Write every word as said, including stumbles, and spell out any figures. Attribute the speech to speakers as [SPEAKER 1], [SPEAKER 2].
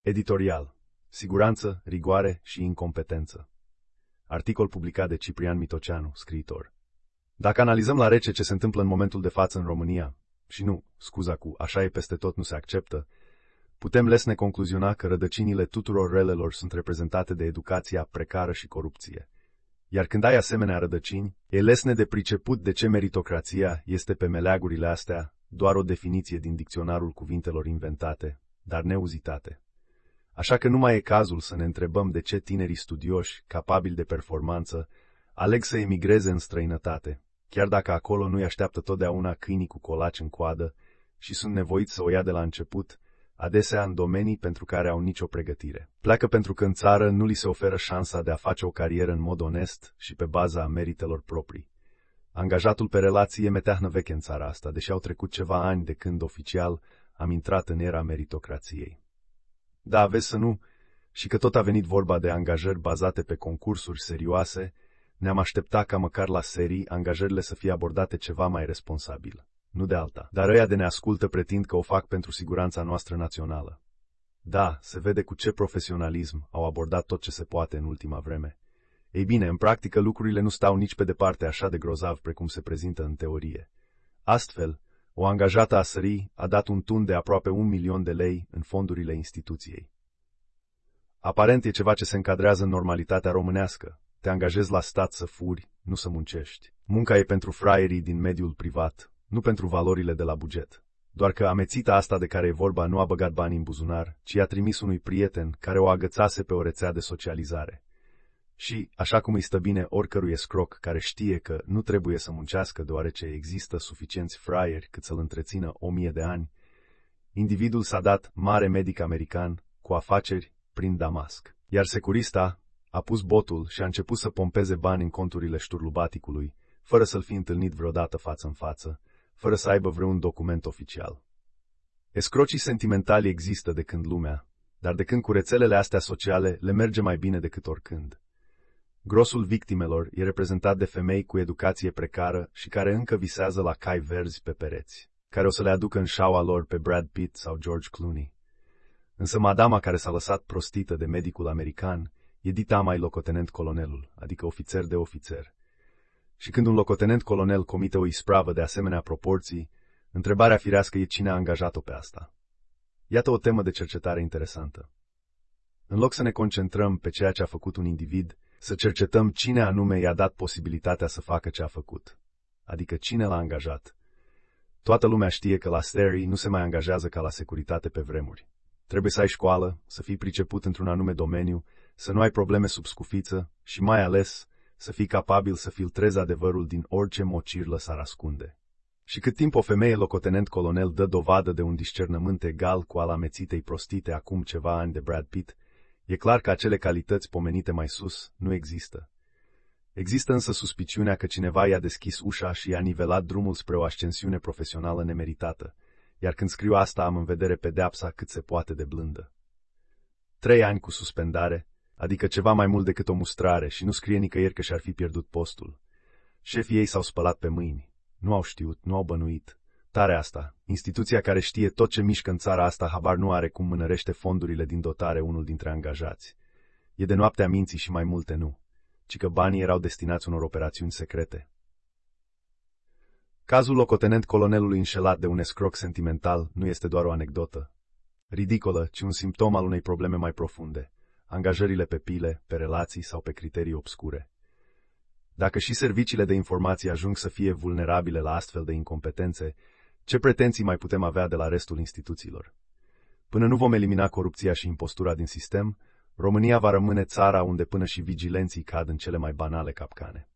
[SPEAKER 1] Editorial. Siguranță, rigoare și incompetență. Articol publicat de Ciprian Mitoceanu, scriitor. Dacă analizăm la rece ce se întâmplă în momentul de față în România, și nu, scuza cu așa e peste tot nu se acceptă, putem lesne concluziona că rădăcinile tuturor relelor sunt reprezentate de educația precară și corupție. Iar când ai asemenea rădăcini, e lesne de priceput de ce meritocrația este pe meleagurile astea doar o definiție din dicționarul cuvintelor inventate, dar neuzitate. Așa că nu mai e cazul să ne întrebăm de ce tinerii studioși, capabili de performanță, aleg să emigreze în străinătate, chiar dacă acolo nu-i așteaptă totdeauna câinii cu colaci în coadă și sunt nevoiți să o ia de la început, adesea în domenii pentru care au nicio pregătire. Pleacă pentru că în țară nu li se oferă șansa de a face o carieră în mod onest și pe baza meritelor proprii. Angajatul pe relații e meteahnă veche în țara asta, deși au trecut ceva ani de când oficial am intrat în era meritocrației. Da, vezi să nu, și că tot a venit vorba de angajări bazate pe concursuri serioase, ne-am așteptat ca măcar la serii angajările să fie abordate ceva mai responsabil. Nu de alta. Dar ăia de ne ascultă pretind că o fac pentru siguranța noastră națională. Da, se vede cu ce profesionalism au abordat tot ce se poate în ultima vreme. Ei bine, în practică lucrurile nu stau nici pe departe așa de grozav precum se prezintă în teorie. Astfel, o angajată a sării a dat un tun de aproape un milion de lei în fondurile instituției. Aparent e ceva ce se încadrează în normalitatea românească. Te angajezi la stat să furi, nu să muncești. Munca e pentru fraierii din mediul privat, nu pentru valorile de la buget. Doar că amețita asta de care e vorba nu a băgat bani în buzunar, ci a trimis unui prieten care o agățase pe o rețea de socializare. Și, așa cum îi stă bine oricărui escroc care știe că nu trebuie să muncească deoarece există suficienți fraieri cât să-l întrețină o mie de ani, individul s-a dat mare medic american cu afaceri prin Damasc. Iar securista a pus botul și a început să pompeze bani în conturile șturlubaticului, fără să-l fi întâlnit vreodată față în față, fără să aibă vreun document oficial. Escrocii sentimentali există de când lumea, dar de când cu rețelele astea sociale le merge mai bine decât oricând. Grosul victimelor e reprezentat de femei cu educație precară și care încă visează la cai verzi pe pereți, care o să le aducă în șaua lor pe Brad Pitt sau George Clooney. Însă madama care s-a lăsat prostită de medicul american e dita mai locotenent colonelul, adică ofițer de ofițer. Și când un locotenent colonel comite o ispravă de asemenea proporții, întrebarea firească e cine a angajat-o pe asta. Iată o temă de cercetare interesantă. În loc să ne concentrăm pe ceea ce a făcut un individ, să cercetăm cine anume i-a dat posibilitatea să facă ce a făcut, adică cine l-a angajat. Toată lumea știe că la serii nu se mai angajează ca la securitate pe vremuri. Trebuie să ai școală, să fii priceput într-un anume domeniu, să nu ai probleme sub scufiță și mai ales să fii capabil să filtrezi adevărul din orice mocirlă s-ar ascunde. Și cât timp o femeie locotenent colonel dă dovadă de un discernământ egal cu al amețitei prostite acum ceva ani de Brad Pitt, e clar că acele calități pomenite mai sus nu există. Există însă suspiciunea că cineva i-a deschis ușa și i-a nivelat drumul spre o ascensiune profesională nemeritată, iar când scriu asta am în vedere pedeapsa cât se poate de blândă. Trei ani cu suspendare, adică ceva mai mult decât o mustrare și nu scrie nicăieri că și-ar fi pierdut postul. Șefii ei s-au spălat pe mâini. Nu au știut, nu au bănuit. Tare asta, instituția care știe tot ce mișcă în țara asta habar nu are cum mânărește fondurile din dotare unul dintre angajați. E de noaptea minții și mai multe nu, ci că banii erau destinați unor operațiuni secrete. Cazul locotenent colonelului înșelat de un escroc sentimental nu este doar o anecdotă ridicolă, ci un simptom al unei probleme mai profunde. Angajările pe pile, pe relații sau pe criterii obscure. Dacă și serviciile de informații ajung să fie vulnerabile la astfel de incompetențe, ce pretenții mai putem avea de la restul instituțiilor? Până nu vom elimina corupția și impostura din sistem, România va rămâne țara unde până și vigilenții cad în cele mai banale capcane.